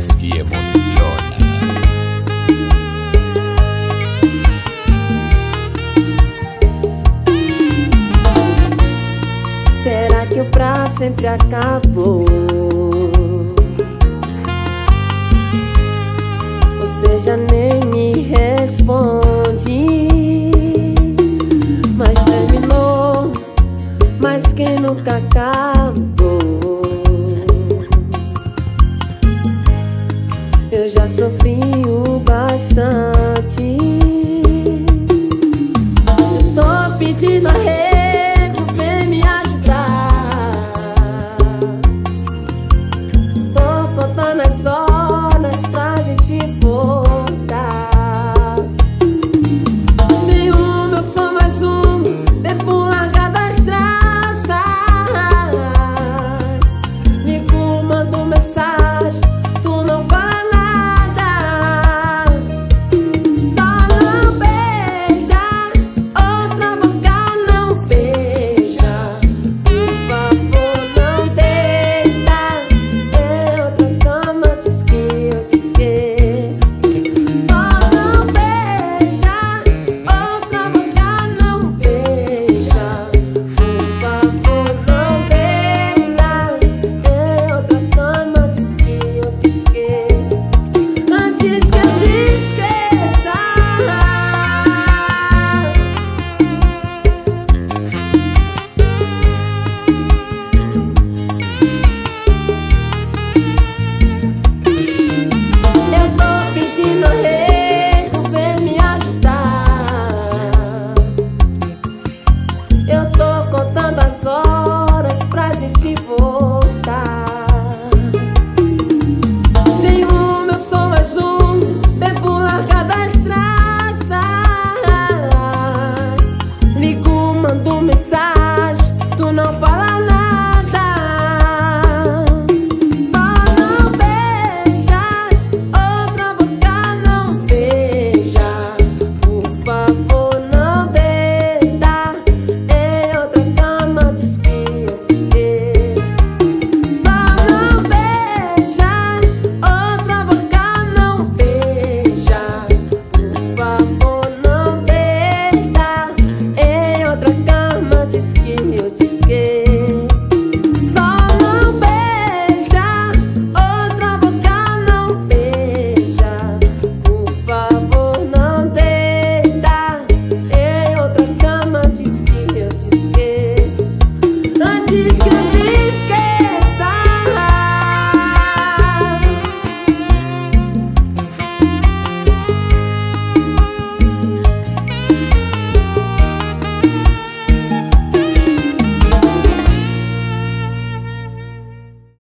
voz que emociona. Será que o pra sempre acabou? Você já nem me responde. Mas terminou, mas quem nunca acabou? Eu já sofri o bastante. Eu tô pedindo arrego, vem me ajudar. Tô contando as horas pra gente voltar. Ciúme, eu sou mais um, tempo largado das traças. Ligo, mando mensagem, tu não fala. Eu tô contando as horas pra gente voltar. Ciúme, eu sou mais um, tempo largado das traças. Ligo, mando mensagem.